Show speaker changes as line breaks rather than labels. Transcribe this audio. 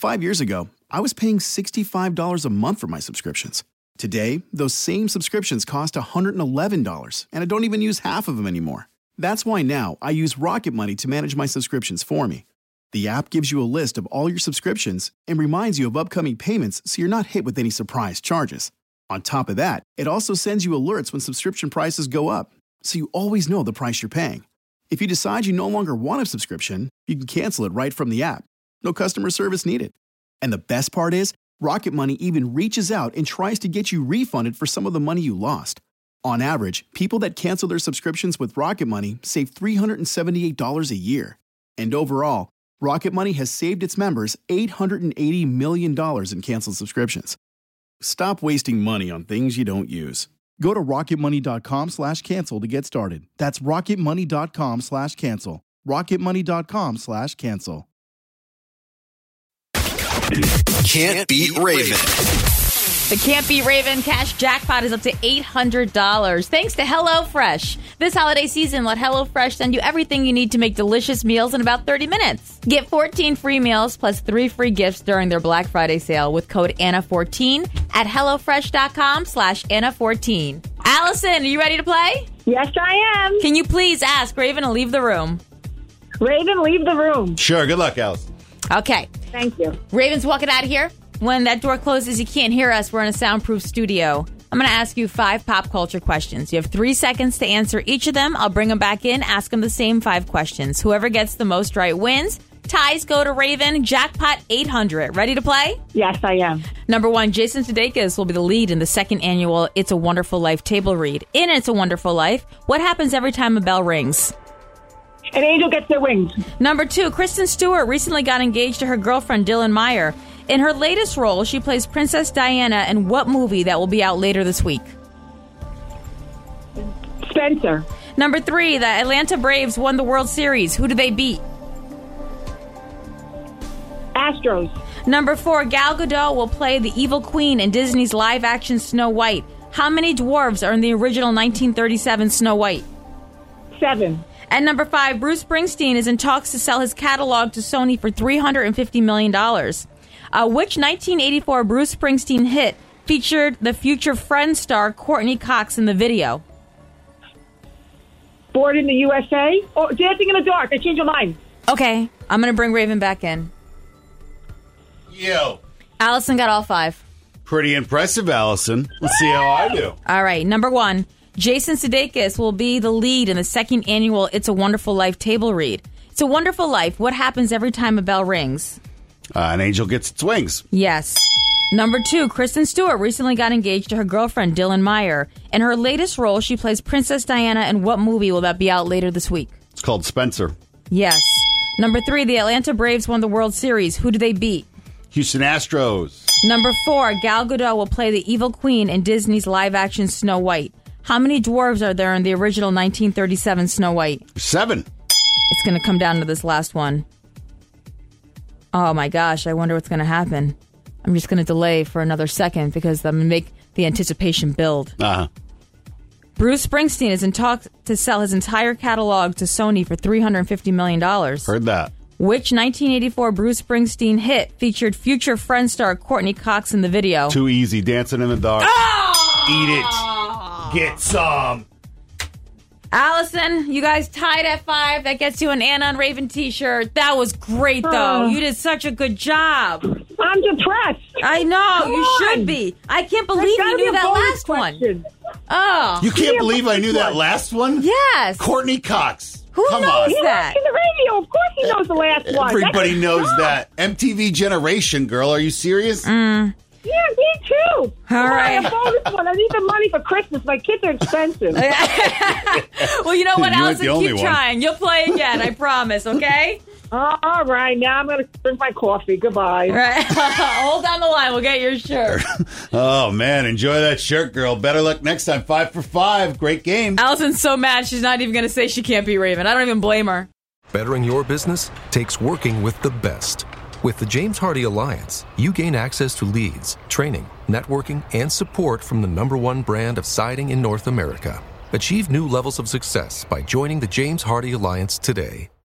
5 years ago, I was paying $65 a month for my subscriptions. Today, those same subscriptions cost $111, and I don't even use half of them anymore. That's why now I use Rocket Money to manage my subscriptions for me. The app gives you a list of all your subscriptions and reminds you of upcoming payments so you're not hit with any surprise charges. On top of that, it also sends you alerts when subscription prices go up, so you always know the price you're paying. If you decide you no longer want a subscription, you can cancel it right from the app. No customer service needed. And the best part is, Rocket Money even reaches out and tries to get you refunded for some of the money you lost. On average, people that cancel their subscriptions with Rocket Money save $378 a year. And overall, Rocket Money has saved its members $880 million in canceled subscriptions. Stop wasting money on things you don't use. Go to rocketmoney.com/cancel to get started. That's rocketmoney.com/cancel. rocketmoney.com/cancel.
Can't Beat Raven.
The Can't Beat Raven cash jackpot is up to $800 thanks to HelloFresh. This holiday season, let HelloFresh send you everything you need to make delicious meals in about 30 minutes. Get 14 free meals plus 3 free gifts during their Black Friday sale with code Anna14 at HelloFresh.com/Anna14. Allison, are you ready to play?
Yes, I am.
Can you please ask Raven to leave the room?
Raven, leave the room.
Sure. Good luck, Allison.
Okay.
Thank you.
Raven's walking out of here. When that door closes, you can't hear us. We're in a soundproof studio. I'm going to ask you 5 pop culture questions. You have 3 seconds to answer each of them. I'll bring them back in, ask them the same 5 questions. Whoever gets the most right wins. Ties go to Raven. Jackpot 800. Ready to play?
Yes, I am.
Number 1, Jason Sudeikis will be the lead in the 2nd annual It's a Wonderful Life table read. In It's a Wonderful Life, what happens every time a bell rings?
An angel gets their wings.
Number 2, Kristen Stewart recently got engaged to her girlfriend Dylan Meyer. In her latest role, she plays Princess Diana in what movie that will be out later this week?
Spencer.
Number 3, the Atlanta Braves won the World Series. Who did they beat?
Astros.
Number 4, Gal Gadot will play the evil queen in Disney's live-action Snow White. How many dwarves are in the original 1937 Snow White?
7.
And number 5, Bruce Springsteen is in talks to sell his catalog to Sony for $350 million. Which 1984 Bruce Springsteen hit featured the future Friends star Courtney Cox in the video?
Born in the USA? Oh, Dancing in the Dark. I changed your mind.
Okay, I'm going to bring Raven back in.
Yo.
Allison got all 5.
Pretty impressive, Allison. Let's see how I do.
All right, number 1, Jason Sudeikis will be the lead in the 2nd annual It's a Wonderful Life table read. It's a Wonderful Life. What happens every time a bell rings?
An angel gets its wings.
Yes. Number 2, Kristen Stewart recently got engaged to her girlfriend, Dylan Meyer. In her latest role, she plays Princess Diana in what movie will that be out later this week?
It's called Spencer.
Yes. Number 3, the Atlanta Braves won the World Series. Who do they beat?
Houston Astros.
Number 4, Gal Gadot will play the evil queen in Disney's live-action Snow White. How many dwarves are there in the original 1937 Snow White?
7.
It's going to come down to this last one. Oh my gosh, I wonder what's going to happen. I'm just going to delay for another second because I'm going to make the anticipation build.
Uh-huh.
Bruce Springsteen is in talks to sell his entire catalog to Sony for $350 million.
Heard that.
Which 1984 Bruce Springsteen hit featured future Friends star Courtney Cox in the video?
Too easy. Dancing in the Dark.
Oh!
Eat it. Get some.
Allison, you guys tied at 5. That gets you an Anna and Raven t-shirt. That was great, though. You did such a good job.
I'm depressed.
I know.
Come
you
on.
should be. I can't believe you knew that last one. Oh.
You can't believe I knew that last one?
Yes.
Courtney Cox.
Who
Come
knows
on.
He
that?
watching the radio. Of course he knows the last one.
Everybody knows that. MTV Generation, girl. Are you serious?
Yeah, me too.
All right.
I bonus one. I need the money for Christmas. My kids are expensive.
Well, you know what,
You ain't
Allison?
the only
Keep
one.
trying. You'll play again. I promise, okay?
All right. Now I'm going to drink my coffee. Goodbye.
All right. Hold on the line. We'll get your shirt.
Oh, man. Enjoy that shirt, girl. Better luck next time. 5 for 5. Great game.
Allison's so mad she's not even going to say she can't be Raven. I don't even blame her.
Bettering your business takes working with the best. With the James Hardy Alliance, you gain access to leads, training, networking, and support from the #1 brand of siding in North America. Achieve new levels of success by joining the James Hardy Alliance today.